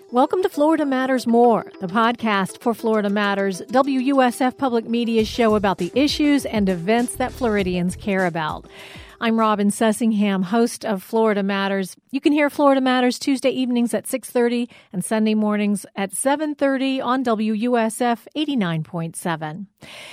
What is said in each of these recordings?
Welcome to Florida Matters More, the podcast for Florida Matters, WUSF Public Media's show about the issues and events that Floridians care about. I'm Robin Sussingham, host of Florida Matters. You can hear Florida Matters Tuesday evenings at 6:30 and Sunday mornings at 7:30 on WUSF 89.7.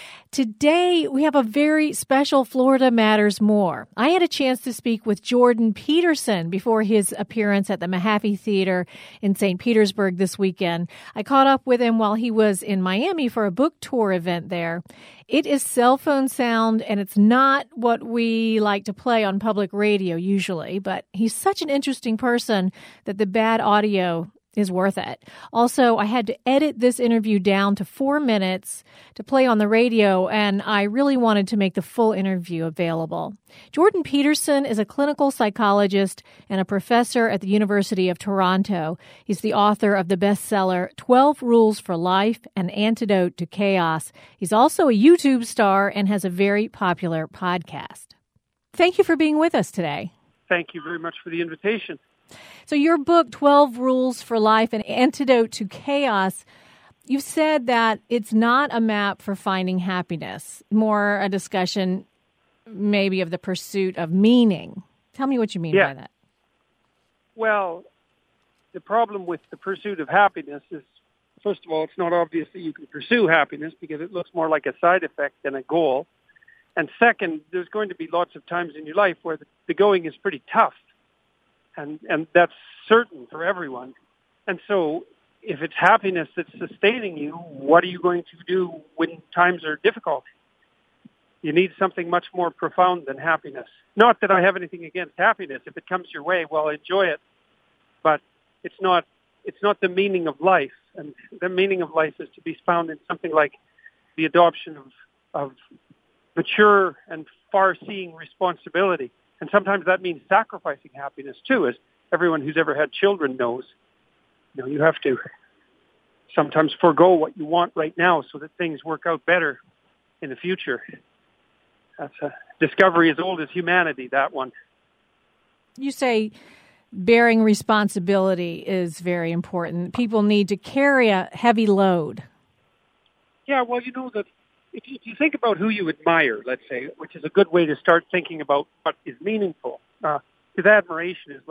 Today, we have a very special Florida Matters More. I had a chance to speak with Jordan Peterson before his appearance at the Mahaffey Theater in St. Petersburg this weekend. I caught up with him while he was in Miami for a book tour event there. It is cell phone sound, and it's not what we like to play on public radio usually, but he's such an interesting person that the bad audio is worth it. Also, I had to edit this interview down to 4 minutes to play on the radio, and I really wanted to make the full interview available. Jordan Peterson is a clinical psychologist and a professor at the University of Toronto. He's the author of the bestseller 12 Rules for Life, An Antidote to Chaos. He's also a YouTube star and has a very popular podcast. Thank you for being with us today. Thank you very much for the invitation. So your book, 12 Rules for Life, An Antidote to Chaos, you've said that it's not a map for finding happiness, more a discussion maybe of the pursuit of meaning. Tell me what you mean by that. Well, the problem with the pursuit of happiness is, first of all, it's not obvious that you can pursue happiness because it looks more like a side effect than a goal. And second, there's going to be lots of times in your life where the going is pretty tough. And that's certain for everyone. And so if it's happiness that's sustaining you, what are you going to do when times are difficult? You need something much more profound than happiness. Not that I have anything against happiness. If it comes your way, well, enjoy it. But it's not the meaning of life. And the meaning of life is to be found in something like the adoption of mature and far-seeing responsibility. And sometimes that means sacrificing happiness, too, as everyone who's ever had children knows. You know, you have to sometimes forego what you want right now so that things work out better in the future. That's a discovery as old as humanity, that one. You say bearing responsibility is very important. People need to carry a heavy load. Yeah, well, you know, that if you think about who you admire, let's say, which is a good way to start thinking about what is meaningful, because admiration is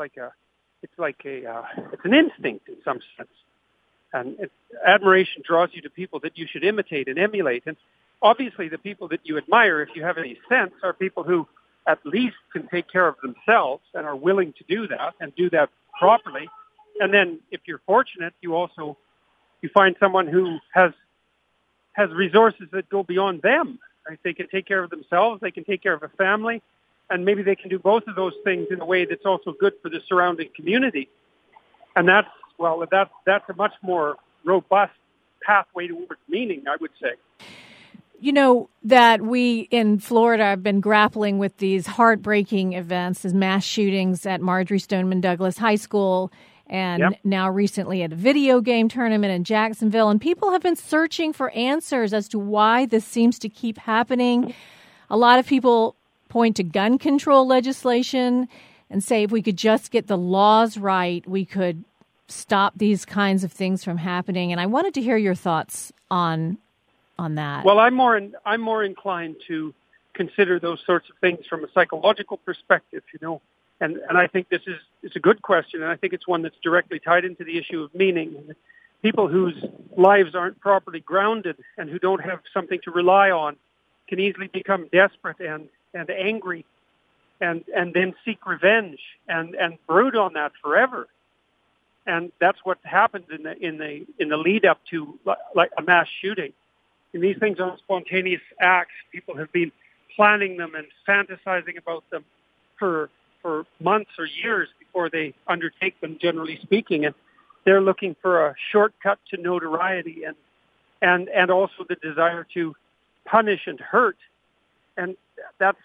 it's an instinct in some sense, and admiration draws you to people that you should imitate and emulate. And obviously, the people that you admire, if you have any sense, are people who at least can take care of themselves and are willing to do that and do that properly. And then, if you're fortunate, you find someone who has resources that go beyond them. Right? They can take care of themselves, they can take care of a family, and maybe they can do both of those things in a way that's also good for the surrounding community. And that's a much more robust pathway towards meaning, I would say. You know, that we in Florida have been grappling with these heartbreaking events, as mass shootings at Marjory Stoneman Douglas High School, and now recently at a video game tournament in Jacksonville. And people have been searching for answers as to why this seems to keep happening. A lot of people point to gun control legislation and say if we could just get the laws right, we could stop these kinds of things from happening. And I wanted to hear your thoughts on that. Well, I'm more inclined to consider those sorts of things from a psychological perspective, you know. And I think it's a good question, and I think it's one that's directly tied into the issue of meaning. People whose lives aren't properly grounded and who don't have something to rely on can easily become desperate and angry and then seek revenge and brood on that forever. And that's what happens in the lead up to like a mass shooting. And these things aren't spontaneous acts. People have been planning them and fantasizing about them for months or years before they undertake them, generally speaking, and they're looking for a shortcut to notoriety and also the desire to punish and hurt, and that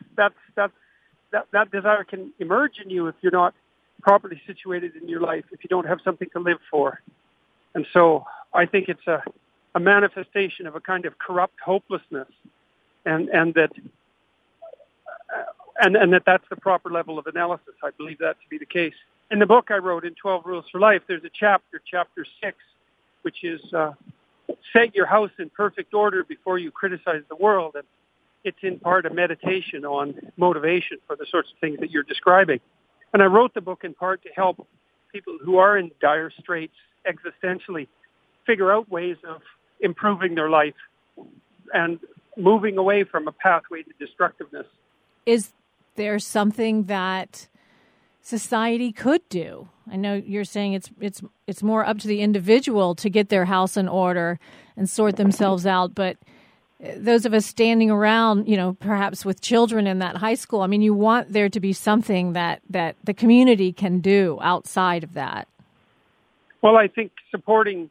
desire can emerge in you if you're not properly situated in your life, if you don't have something to live for. And so I think it's a manifestation of a kind of corrupt hopelessness, and that's the proper level of analysis. I believe that to be the case. in the book I wrote, in 12 Rules for Life, there's a chapter 6, which is set your house in perfect order before you criticize the world. And it's in part a meditation on motivation for the sorts of things that you're describing. And I wrote the book in part to help people who are in dire straits existentially figure out ways of improving their life and moving away from a pathway to destructiveness. Is there something that society could do? I know you're saying it's more up to the individual to get their house in order and sort themselves out, but those of us standing around, perhaps with children in that high school, I mean, you want there to be something that the community can do outside of that. Well, I think supporting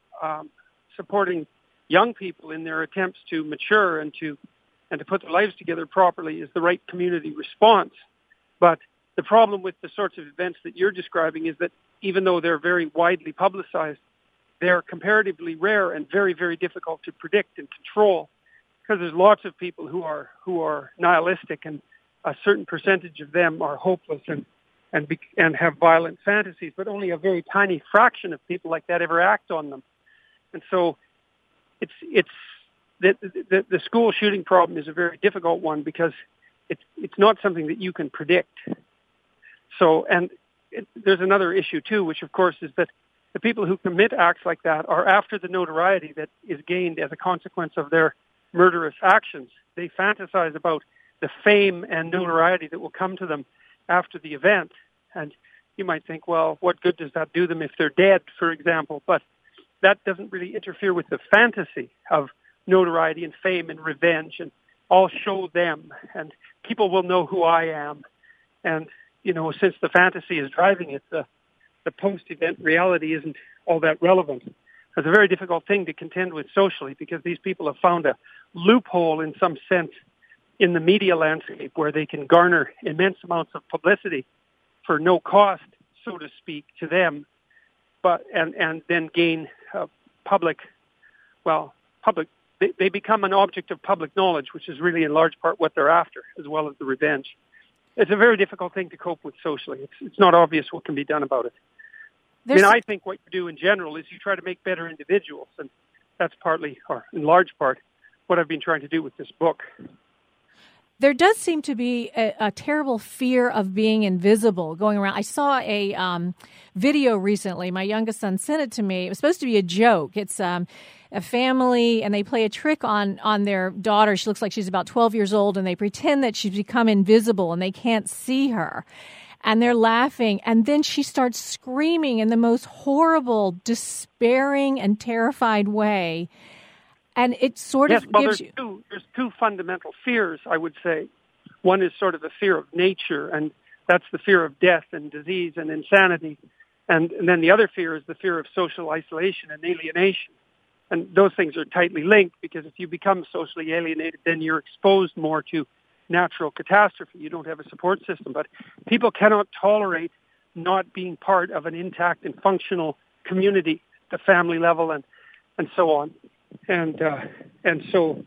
young people in their attempts to mature and to put their lives together properly is the right community response. But the problem with the sorts of events that you're describing is that even though they're very widely publicized, they're comparatively rare and very, very difficult to predict and control, because there's lots of people who are nihilistic, and a certain percentage of them are hopeless and have violent fantasies, but only a very tiny fraction of people like that ever act on them. And so it's the school shooting problem is a very difficult one, because it's not something that you can predict. So, there's another issue too, which of course is that the people who commit acts like that are after the notoriety that is gained as a consequence of their murderous actions. They fantasize about the fame and notoriety that will come to them after the event. And you might think, well, what good does that do them if they're dead, for example? But that doesn't really interfere with the fantasy of notoriety and fame and revenge, and I'll show them, and people will know who I am. And, since the fantasy is driving it, the post-event reality isn't all that relevant. It's a very difficult thing to contend with socially, because these people have found a loophole in some sense in the media landscape where they can garner immense amounts of publicity for no cost, so to speak, to them, and then gain they become an object of public knowledge, which is really in large part what they're after, as well as the revenge. It's a very difficult thing to cope with socially. It's not obvious what can be done about it. I think what you do in general is you try to make better individuals, and that's partly, or in large part, what I've been trying to do with this book. There does seem to be a terrible fear of being invisible going around. I saw a video recently. My youngest son sent it to me. It was supposed to be a joke. It's a family, and they play a trick on their daughter. She looks like she's about 12 years old, and they pretend that she's become invisible, and they can't see her. And they're laughing, and then she starts screaming in the most horrible, despairing, and terrified way. And it sort of gives you... There's two fundamental fears, I would say. One is sort of a fear of nature, and that's the fear of death and disease and insanity. And then the other fear is the fear of social isolation and alienation. And those things are tightly linked, because if you become socially alienated, then you're exposed more to natural catastrophe. You don't have a support system. But people cannot tolerate not being part of an intact and functional community, the family level and so on. And so,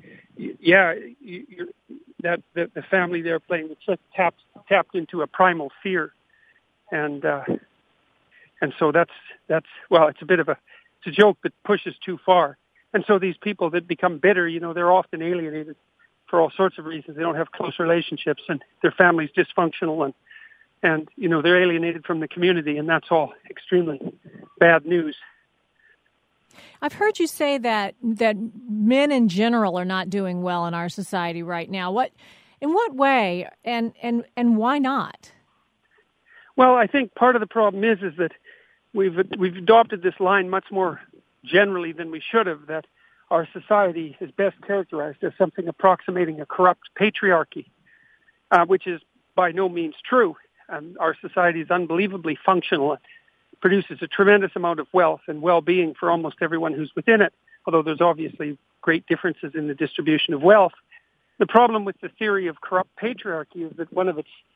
the family they're playing with just tapped into a primal fear, and so that's it's a bit of it's a joke that pushes too far. And so these people that become bitter, they're often alienated for all sorts of reasons. They don't have close relationships, and their family's dysfunctional, and they're alienated from the community, and that's all extremely bad news. I've heard you say that men in general are not doing well in our society right now. In what way, and why not? Well, I think part of the problem is that we've adopted this line much more generally than we should have, that our society is best characterized as something approximating a corrupt patriarchy, which is by no means true. Our society is unbelievably functional, produces a tremendous amount of wealth and well-being for almost everyone who's within it, although there's obviously great differences in the distribution of wealth. The problem with the theory of corrupt patriarchy is that one of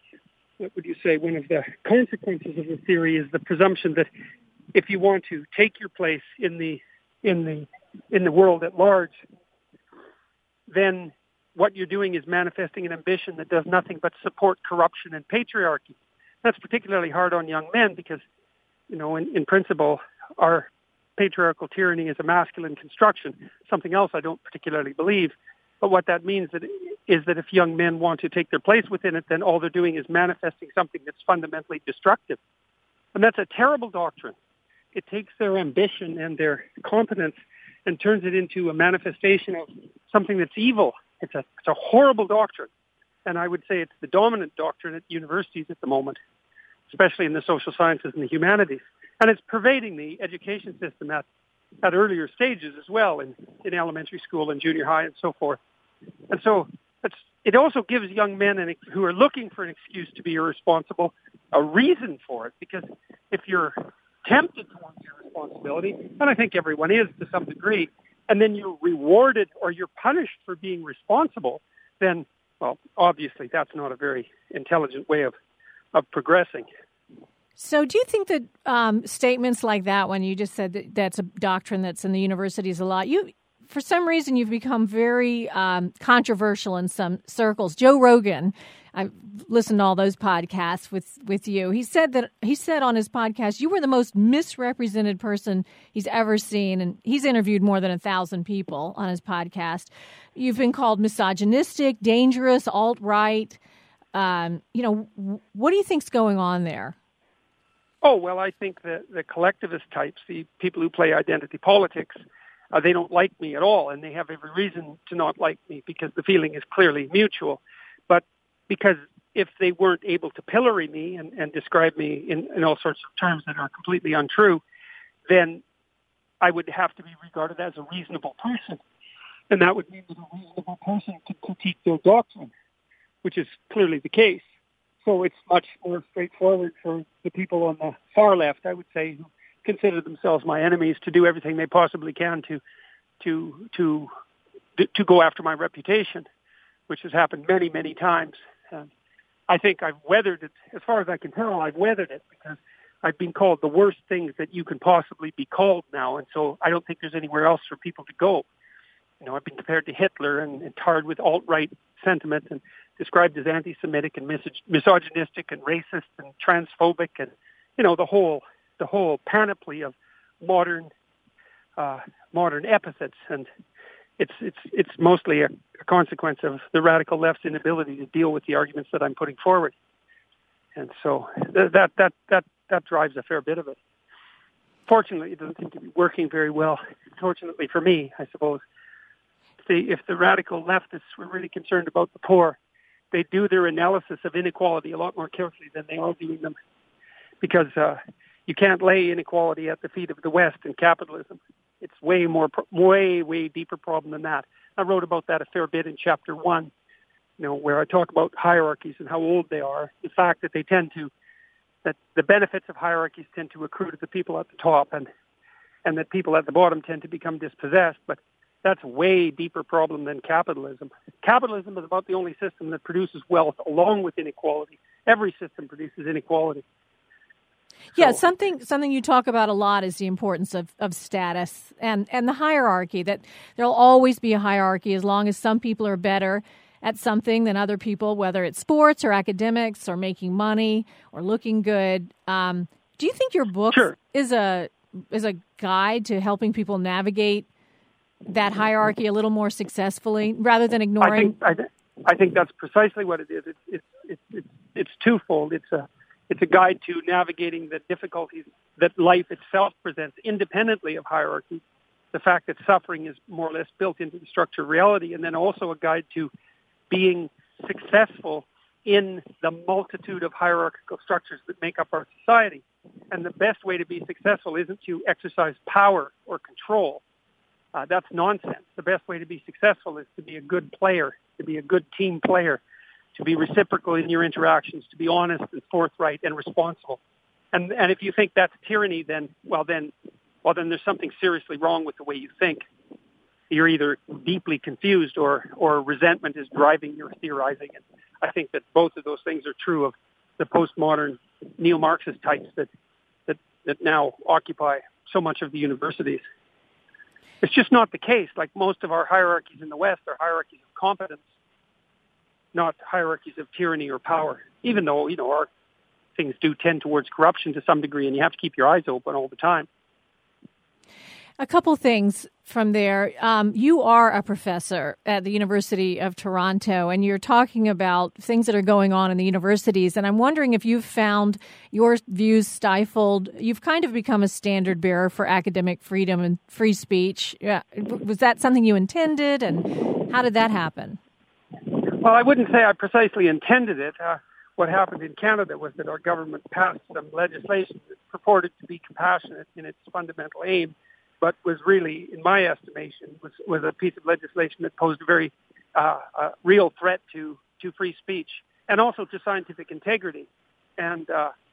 the consequences of the theory is the presumption that if you want to take your place in the world at large, then what you're doing is manifesting an ambition that does nothing but support corruption and patriarchy. That's particularly hard on young men because, in principle, our patriarchal tyranny is a masculine construction, something else I don't particularly believe. But what that means is that if young men want to take their place within it, then all they're doing is manifesting something that's fundamentally destructive. And that's a terrible doctrine. It takes their ambition and their competence and turns it into a manifestation of something that's evil. It's a horrible doctrine. And I would say it's the dominant doctrine at universities at the moment, especially in the social sciences and the humanities. And it's pervading the education system at earlier stages as well, in elementary school and junior high and so forth. And so it also gives young men who are looking for an excuse to be irresponsible a reason for it, because if you're tempted towards irresponsibility, and I think everyone is to some degree, and then you're rewarded or you're punished for being responsible, then, well, obviously that's not a very intelligent way of progressing. So do you think that statements like that, when you just said that that's a doctrine that's in the universities a lot, for some reason you've become very controversial in some circles. Joe Rogan, I've listened to all those podcasts with you. He said on his podcast, you were the most misrepresented person he's ever seen, and he's interviewed more than 1,000 people on his podcast. You've been called misogynistic, dangerous, alt-right. What do you think's going on there? Oh, well, I think the collectivist types, the people who play identity politics, they don't like me at all, and they have every reason to not like me because the feeling is clearly mutual. But because if they weren't able to pillory me and describe me in all sorts of terms that are completely untrue, then I would have to be regarded as a reasonable person. And that would mean that a reasonable person could critique their doctrine, which is clearly the case. So it's much more straightforward for the people on the far left, I would say, who consider themselves my enemies, to do everything they possibly can to go after my reputation, which has happened many, many times. And I think I've weathered it. As far as I can tell, I've weathered it because I've been called the worst things that you can possibly be called now. And so I don't think there's anywhere else for people to go. I've been compared to Hitler and tarred with alt-right sentiment and described as anti-Semitic and misogynistic and racist and transphobic and, the whole panoply of modern epithets. And it's mostly a consequence of the radical left's inability to deal with the arguments that I'm putting forward. And so that drives a fair bit of it. Fortunately, it doesn't seem to be working very well. Fortunately for me, I suppose. If the radical leftists were really concerned about the poor, they do their analysis of inequality a lot more carefully than they are doing them, because you can't lay inequality at the feet of the West and capitalism. It's way deeper problem than that. I wrote about that a fair bit in Chapter 1, where I talk about hierarchies and how old they are, the fact that that the benefits of hierarchies tend to accrue to the people at the top, and that people at the bottom tend to become dispossessed. But that's a way deeper problem than capitalism. Capitalism is about the only system that produces wealth along with inequality. Every system produces inequality. Yeah, something you talk about a lot is the importance of status and the hierarchy, that there'll always be a hierarchy as long as some people are better at something than other people, whether it's sports or academics or making money or looking good. Do you think your book is a guide to helping people navigate that hierarchy a little more successfully rather than ignoring? I think that's precisely what it is. It's twofold. It's a guide to navigating the difficulties that life itself presents independently of hierarchy, the fact that suffering is more or less built into the structure of reality, and then also a guide to being successful in the multitude of hierarchical structures that make up our society. And the best way to be successful isn't to exercise power or control. That's nonsense. The best way to be successful is to be a good player, to be a good team player, to be reciprocal in your interactions, to be honest and forthright and responsible. And if you think that's tyranny, then there's something seriously wrong with the way you think. You're either deeply confused or resentment is driving your theorizing. And I think that both of those things are true of the postmodern neo-Marxist types that now occupy so much of the universities. It's just not the case. Like most of our hierarchies in the West are hierarchies of competence, not hierarchies of tyranny or power. Even though, things do tend towards corruption to some degree, and you have to keep your eyes open all the time. A couple things from there. You are a professor at the University of Toronto, and you're talking about things that are going on in the universities. And I'm wondering if you've found your views stifled. You've kind of become a standard bearer for academic freedom and free speech. Was that something you intended, and how did that happen? Well, I wouldn't say I precisely intended it. What happened in Canada was that our government passed some legislation that purported to be compassionate in its fundamental aim, but was really, in my estimation, was a piece of legislation that posed a very real threat to free speech and also to scientific integrity. And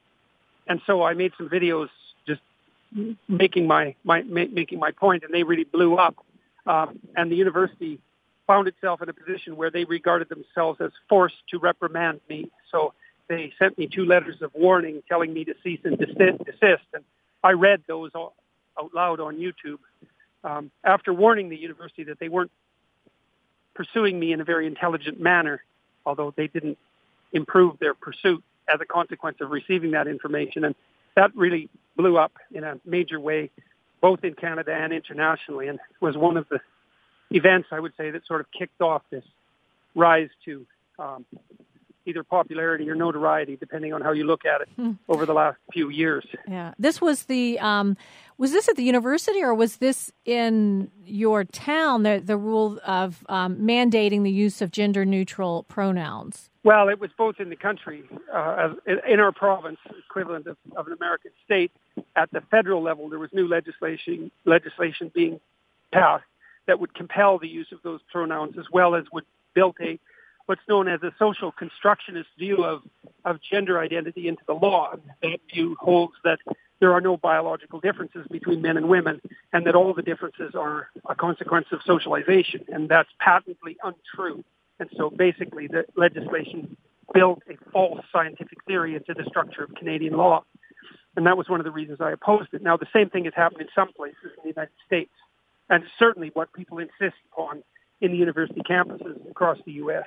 so I made some videos just making my point, and they really blew up. And the university found itself in a position where they regarded themselves as forced to reprimand me. So they sent me 2 letters of warning telling me to cease and desist. And I read those out loud on YouTube after warning the university that they weren't pursuing me in a very intelligent manner, although they didn't improve their pursuit as a consequence of receiving that information. And that really blew up in a major way, both in Canada and internationally, and was one of the events, I would say, that sort of kicked off this rise to either popularity or notoriety, depending on how you look at it, over the last few years. Yeah. This was was this at the university, or was this in your town, the rule of mandating the use of gender-neutral pronouns? Well, it was both in the country, in our province, equivalent of an American state. At the federal level, there was new legislation being passed that would compel the use of those pronouns, as well as would build what's known as a social constructionist view of gender identity into the law. That view holds that there are no biological differences between men and women, and that all the differences are a consequence of socialization, and that's patently untrue. And so basically the legislation built a false scientific theory into the structure of Canadian law. And that was one of the reasons I opposed it. Now, the same thing has happened in some places in the United States, and certainly what people insist upon in the university campuses across the U.S.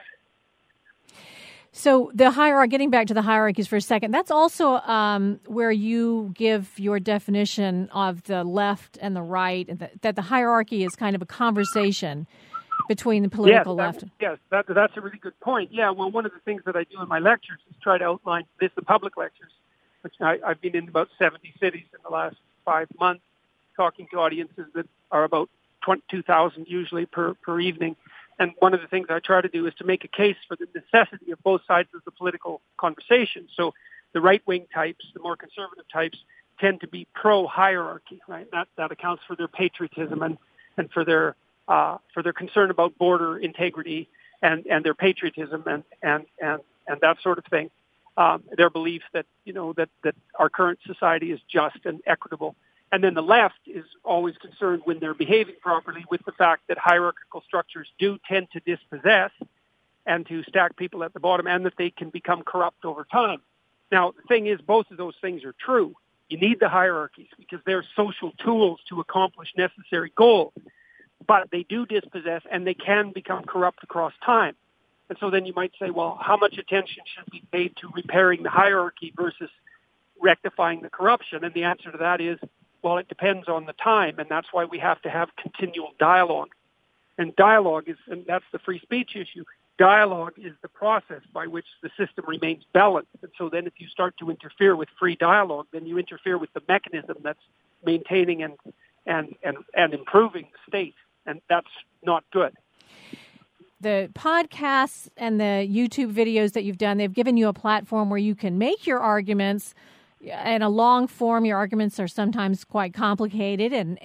So the hierarchy, getting back to the hierarchies for a second, that's also where you give your definition of the left and the right, and that the hierarchy is kind of a conversation between the political left. Yes, that's a really good point. Yeah, well, one of the things that I do in my lectures is try to outline the public lectures, which I've been in about 70 cities in the last 5 months, talking to audiences that are about 2,000 usually per evening. And one of the things I try to do is to make a case for the necessity of both sides of the political conversation. So the right-wing types, the more conservative types, tend to be pro-hierarchy, right? That accounts for their patriotism and for their concern about border integrity and their patriotism and that sort of thing. Their belief that that our current society is just and equitable. And then the left is always concerned, when they're behaving properly, with the fact that hierarchical structures do tend to dispossess and to stack people at the bottom, and that they can become corrupt over time. Now, the thing is, both of those things are true. You need the hierarchies because they're social tools to accomplish necessary goals. But they do dispossess, and they can become corrupt across time. And so then you might say, well, how much attention should be paid to repairing the hierarchy versus rectifying the corruption? And the answer to that is, well, it depends on the time, and that's why we have to have continual dialogue. And dialogue and that's the free speech issue, dialogue is the process by which the system remains balanced. And so then if you start to interfere with free dialogue, then you interfere with the mechanism that's maintaining and improving the state, and that's not good. The podcasts and the YouTube videos that you've done, they've given you a platform where you can make your arguments. In a long form, your arguments are sometimes quite complicated, and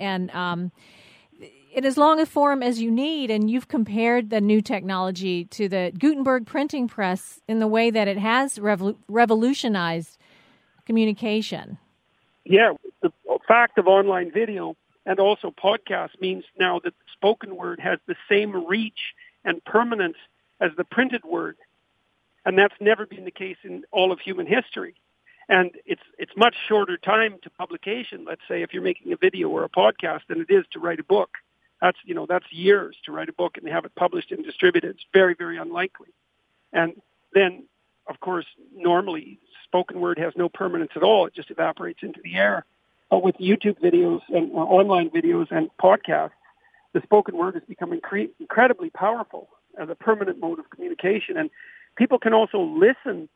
in as long a form as you need. And you've compared the new technology to the Gutenberg printing press in the way that it has revolutionized communication. Yeah, the fact of online video and also podcasts means now that the spoken word has the same reach and permanence as the printed word, and that's never been the case in all of human history. And it's much shorter time to publication, let's say, if you're making a video or a podcast, than it is to write a book. That's years to write a book and have it published and distributed. It's very, very unlikely. And then, of course, normally spoken word has no permanence at all. It just evaporates into the air. But with YouTube videos and online videos and podcasts, the spoken word has become incredibly powerful as a permanent mode of communication. And people can also listen.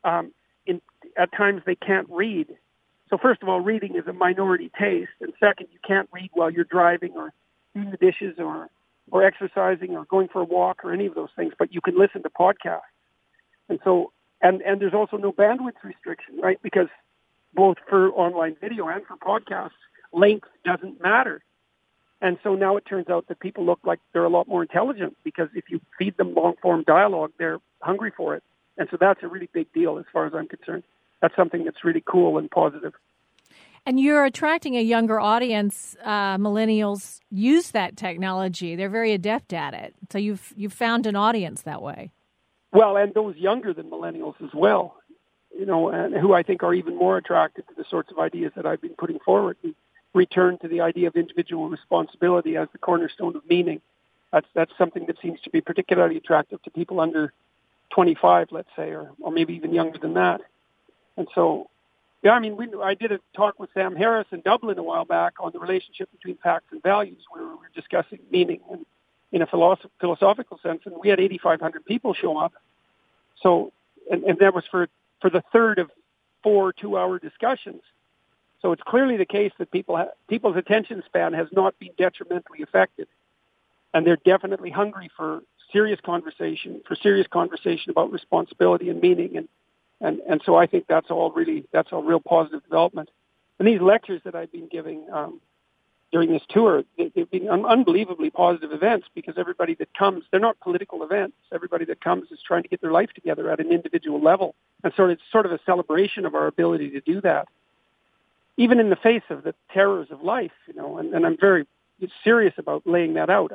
At times they can't read. So first of all, reading is a minority taste. And second, you can't read while you're driving or doing the dishes or exercising or going for a walk or any of those things, but you can listen to podcasts. And so, and there's also no bandwidth restriction, right? Because both for online video and for podcasts, length doesn't matter. And so now it turns out that people look like they're a lot more intelligent because if you feed them long-form dialogue, they're hungry for it. And so that's a really big deal as far as I'm concerned. That's something that's really cool and positive. And you're attracting a younger audience. Millennials use that technology. They're very adept at it. So you've found an audience that way. Well, and those younger than millennials as well, and who I think are even more attracted to the sorts of ideas that I've been putting forward. We return to the idea of individual responsibility as the cornerstone of meaning. That's something that seems to be particularly attractive to people under 25, let's say, or maybe even younger than that. And so, yeah, I mean, I did a talk with Sam Harris in Dublin a while back on the relationship between facts and values, where we were discussing meaning and in a philosophical sense, and we had 8,500 people show up. So, and that was for the third of 4 2-hour discussions. So it's clearly the case that people's attention span has not been detrimentally affected, and they're definitely hungry for serious conversation about responsibility and meaning, and so I think that's all real positive development. And these lectures that I've been giving during this tour, they've been unbelievably positive events because everybody that comes, they're not political events. Everybody that comes is trying to get their life together at an individual level, and so it's sort of a celebration of our ability to do that, even in the face of the terrors of life, and I'm very serious about laying that out.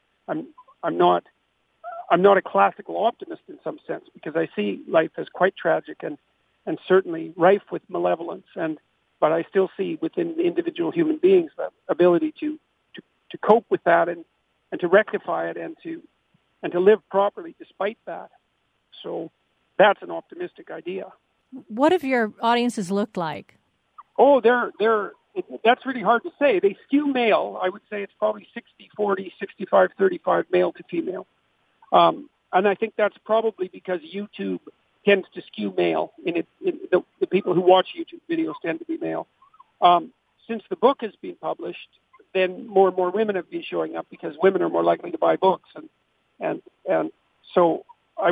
I'm not a classical optimist in some sense because I see life as quite tragic and certainly rife with malevolence, but I still see within individual human beings the ability to cope with that and to rectify it and to live properly despite that. So that's an optimistic idea. What have your audiences looked like? Oh, that's really hard to say. They skew male. I would say it's probably 60-40, 65-35 male to female. And I think that's probably because YouTube tends to skew male. The people who watch YouTube videos tend to be male. Since the book has been published, then more and more women have been showing up because women are more likely to buy books. And so I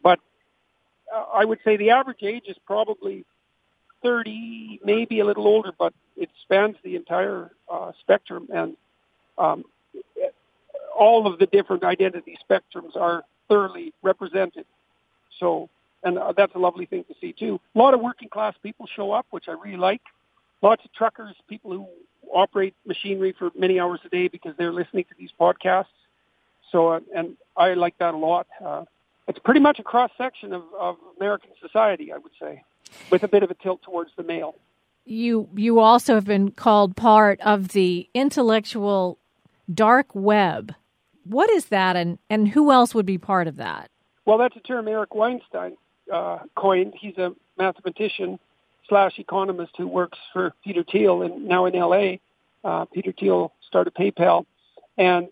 would say the average age is probably 30, maybe a little older, but it spans the entire spectrum, and all of the different identity spectrums are thoroughly represented. So, and that's a lovely thing to see too. A lot of working class people show up, which I really like. Lots of truckers, people who operate machinery for many hours a day because they're listening to these podcasts. So, and I like that a lot. It's pretty much a cross-section of American society, I would say, with a bit of a tilt towards the male. You also have been called part of the intellectual dark web. What is that, and who else would be part of that? Well, that's a term Eric Weinstein coined. He's a mathematician / economist who works for Peter Thiel and now in L.A. Peter Thiel started PayPal, and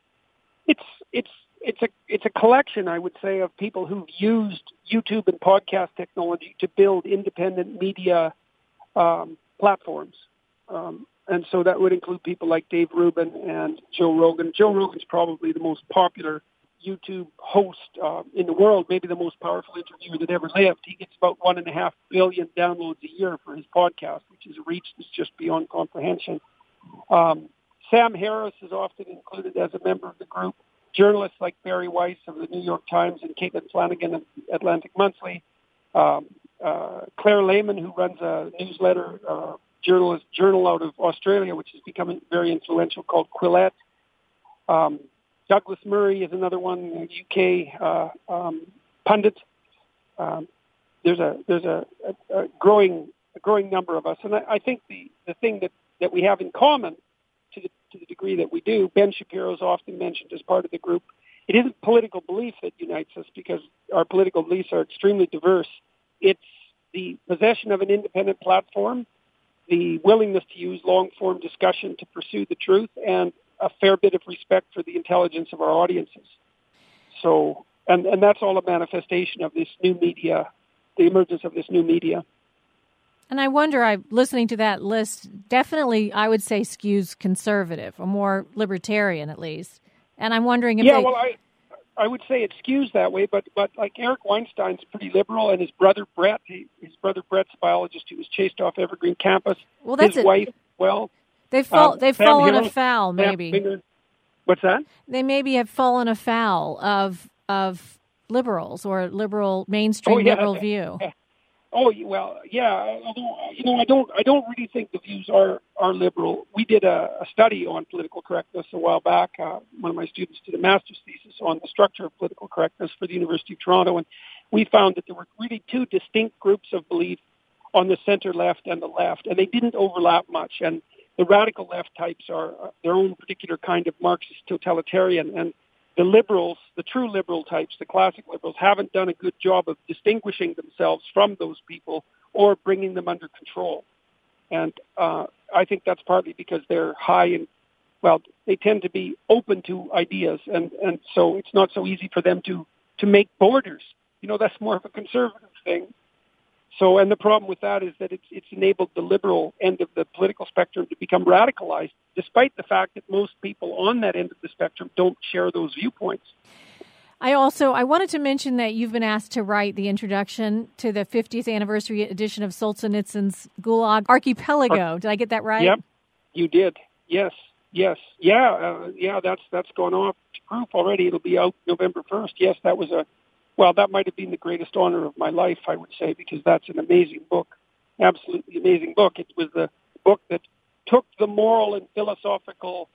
it's a collection, I would say, of people who've used YouTube and podcast technology to build independent media platforms. And so that would include people like Dave Rubin and Joe Rogan. Joe Rogan's probably the most popular YouTube host in the world, maybe the most powerful interviewer that ever lived. He gets about 1.5 billion downloads a year for his podcast, which is a reach that's just beyond comprehension. Sam Harris is often included as a member of the group. Journalists like Barry Weiss of the New York Times and Caitlin Flanagan of Atlantic Monthly. Claire Lehman, who runs a newsletter, journal out of Australia, which is becoming very influential, called Quillette. Douglas Murray is another one, UK pundit. There's a growing number of us, and I think the thing that we have in common, to the degree that we do, Ben Shapiro is often mentioned as part of the group. It isn't political belief that unites us because our political beliefs are extremely diverse. It's the possession of an independent platform, the willingness to use long-form discussion to pursue the truth, and a fair bit of respect for the intelligence of our audiences. So, and that's all a manifestation of this new media, the emergence of this new media. And I wonder, listening to that list, definitely I would say skews conservative, or more libertarian at least. And I'm wondering if I would say it skews that way, but like Eric Weinstein's pretty liberal, and his brother Brett's a biologist who was chased off Evergreen campus. Well, that's his wife, they've fallen afoul, maybe. What's that? They maybe have fallen afoul of liberals or mainstream liberal view. Oh well, yeah. Although I don't really think the views are liberal. We did a study on political correctness a while back. One of my students did a master's thesis on the structure of political correctness for the University of Toronto, and we found that there were really two distinct groups of belief on the center left and the left, and they didn't overlap much. And the radical left types are their own particular kind of Marxist totalitarian, and the liberals, the true liberal types, the classic liberals, haven't done a good job of distinguishing themselves from those people or bringing them under control. And I think that's partly because they're they tend to be open to ideas, and so it's not so easy for them to make borders. That's more of a conservative thing. So, and the problem with that is that it's enabled the liberal end of the political spectrum to become radicalized, despite the fact that most people on that end of the spectrum don't share those viewpoints. I wanted to mention that you've been asked to write the introduction to the 50th anniversary edition of Solzhenitsyn's Gulag Archipelago. Did I get that right? Yep, you did. Yes. Yeah, that's gone off to proof already. It'll be out November 1st. Yes, that might have been the greatest honor of my life, I would say, because that's an amazing book, absolutely amazing book. It was the book that kicked the moral and philosophical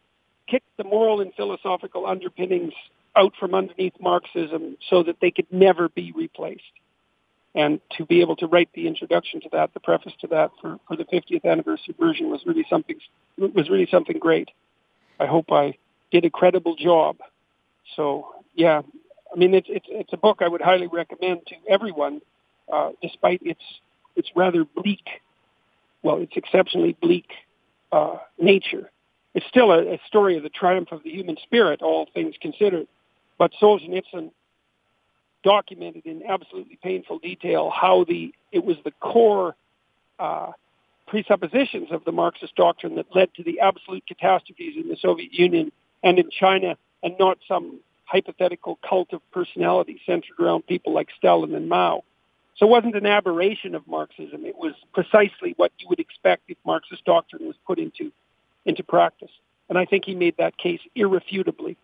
underpinnings out from underneath Marxism so that they could never be replaced. And to be able to write the introduction to that, the preface to that for the 50th anniversary version was really something great. I hope I did a credible job. So, yeah. I mean, it's a book I would highly recommend to everyone, despite its rather bleak, it's exceptionally bleak nature. It's still a story of the triumph of the human spirit, all things considered. But Solzhenitsyn documented in absolutely painful detail how it was the core presuppositions of the Marxist doctrine that led to the absolute catastrophes in the Soviet Union and in China, and not some hypothetical cult of personality centered around people like Stalin and Mao. So it wasn't an aberration of Marxism. It was precisely what you would expect if Marxist doctrine was put into practice. And I think he made that case irrefutably.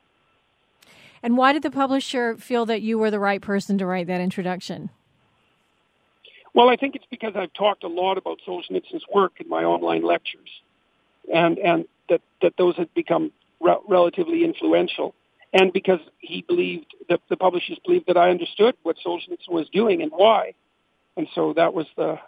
And why did the publisher feel that you were the right person to write that introduction? Well, I think it's because I've talked a lot about Solzhenitsyn's work in my online lectures, and that those had become relatively influential. And because he believed that the publishers believed that I understood what Solzhenitsyn was doing and why, and so that was the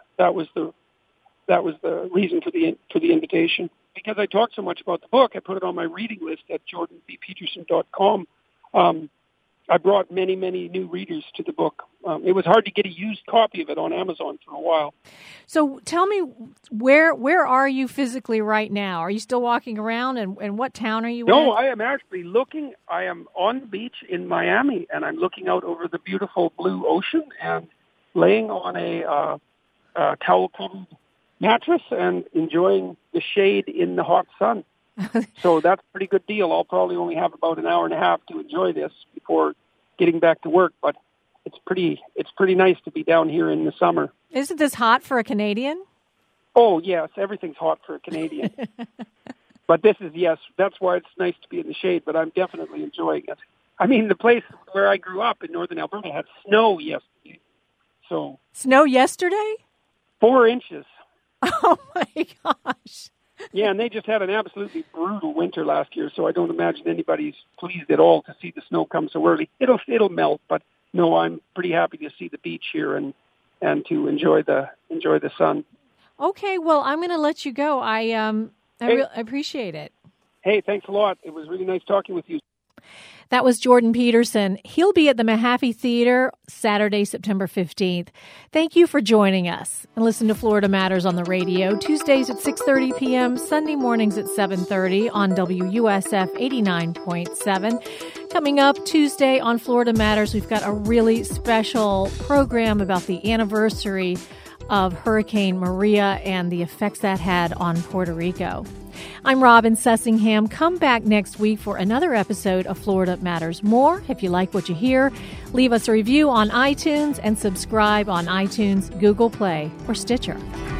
reason for the invitation. Because I talked so much about the book, I put it on my reading list at jordanbpeterson.com. I brought many new readers to the book. It was hard to get a used copy of it on Amazon for a while. So tell me, where are you physically right now? Are you still walking around, and what town are you in? No, I am actually looking. I am on the beach in Miami, and I'm looking out over the beautiful blue ocean and laying on a towel-covered mattress and enjoying the shade in the hot sun. So that's a pretty good deal. I'll probably only have about an hour and a half to enjoy this before getting back to work, but it's pretty nice to be down here in the summer. Isn't this hot for a Canadian? Oh, yes, everything's hot for a Canadian. But this is, yes, that's why it's nice to be in the shade, but I'm definitely enjoying it. I mean, the place where I grew up in northern Alberta had snow yesterday. Snow yesterday? 4 inches. Oh, my gosh. Yeah, and they just had an absolutely brutal winter last year, so I don't imagine anybody's pleased at all to see the snow come so early. It'll melt, but no, I'm pretty happy to see the beach here and to enjoy the sun. Okay, well, I'm going to let you go. I appreciate it. Hey, thanks a lot. It was really nice talking with you. That was Jordan Peterson. He'll be at the Mahaffey Theater Saturday, September 15th. Thank you for joining us. And listen to Florida Matters on the radio Tuesdays at 6:30 p.m., Sunday mornings at 7:30 on WUSF 89.7. Coming up Tuesday on Florida Matters, we've got a really special program about the anniversary of Hurricane Maria and the effects that had on Puerto Rico. I'm Robin Sussingham. Come back next week for another episode of Florida Matters More. If you like what you hear, leave us a review on iTunes and subscribe on iTunes, Google Play, or Stitcher.